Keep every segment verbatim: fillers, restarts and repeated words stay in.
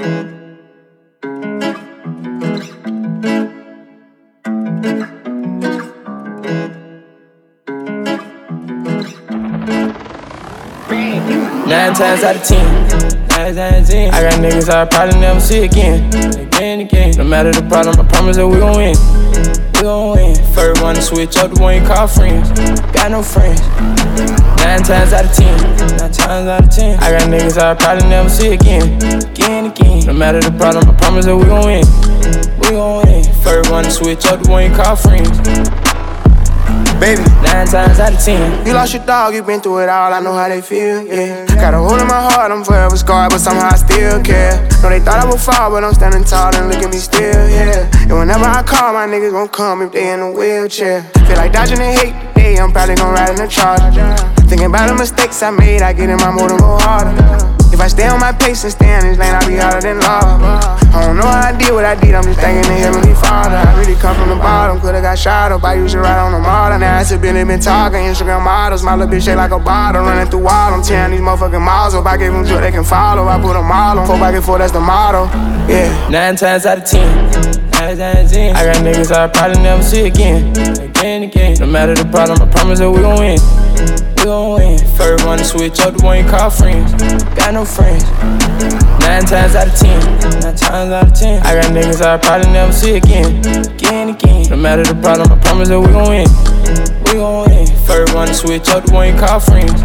Nine times out of ten, nine times out of ten, I got niggas I'll probably never see again. Again, again. No matter the problem, I promise that we gon' win. We gon' win. First one to switch up, the one you call friends. Got no friends. Nine times out of ten, nine times out of ten, I got niggas I'll probably never see again. Again, again. No matter the problem, I promise that we gon' win. We gon' win. First one to switch up, the one you call friends. Baby, nine times out of ten, you lost your dog, you been through it all, I know how they feel, yeah. Got a hole in my heart, I'm forever scarred, but somehow I still care. Know they thought I would fall, but I'm standing tall and look at me still, yeah. And whenever I call, my niggas gon' come if they in a wheelchair. Feel like dodging the hate today, I'm probably gon' ride in the Charger. Thinking about the mistakes I made, I get in my mood and go harder. If I stay on my pace and stay in this lane, I'll be harder than lava. I don't know how I did what I did, I'm just thanking the Heavenly Father. I really come from the bottom, could've got shot up, I used to ride on the model. Now I still been been talking, Instagram models, my little bitch shake like a bottle. Running through all, I'm tearing these motherfucking miles up. I give them so they can follow, I put them all on. Four back and four, that's the motto, yeah. Nine times out of ten, nine times out of ten, I got niggas I'll probably never see again. Again, again. No matter the problem, I promise that we gon' win. We gon' win. First one to switch up, the one you call friends. Got no friends. Nine times out of ten, nine times out of ten, I got niggas I'll probably never see again. Again, again. No matter the problem, I promise that we gon' win. We gon' win. First one to switch up, the one you call friends.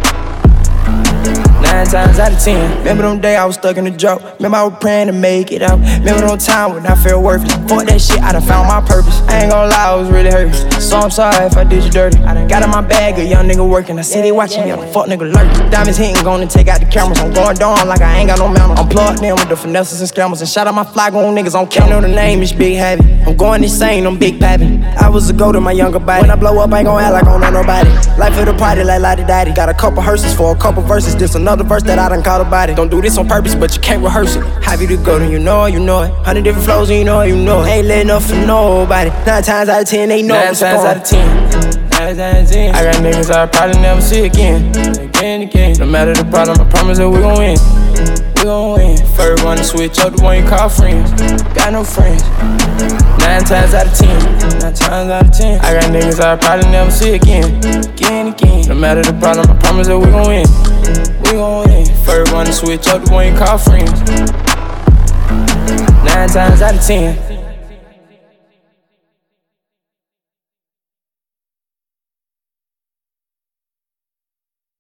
Nine times out of ten. Remember them days I was stuck in the drought. Remember I was praying to make it out. Remember them times when I felt worthless. Fuck that shit, I done found my purpose. I ain't gon' lie, I was really hurt. So I'm sorry if I did you dirty. I done got in my bag, a young nigga working. I see they watching me, I'm a fuck nigga lurking. Diamonds hitting, gonna take out the cameras. I'm going down like I ain't got no manners. I'm plugged in with the finesses and scammers. And shout out my fly gon' niggas on camera. Know the name is Big Habit. I'm going insane, I'm Big Pappin'. I was a go to my younger body. When I blow up, I ain't gon' act like I don't know nobody. Life of the party like Lottie Daddy. Got a couple hearses for a couple verses. This another verse that I done caught about it. Don't do this on purpose, but you can't rehearse it. Happy to go, then you know it, you know it. Hundred different flows, and you know it, you know it. Ain't letting up for nobody. Nine times out of ten, they know it's Nine times out of ten, nine times out of ten, I got niggas I'll probably never see again. Again, again. No matter the problem, I promise that we gon' win. We gon' win. First one to switch up, the one you call friends. Got no friends. Nine times out of ten, nine times out of ten, I got niggas I'll probably never see again. Again, again. No matter the problem, I promise that we gon' win. We gon' win. First one to switch up, the one you call friends. Nine times out of ten.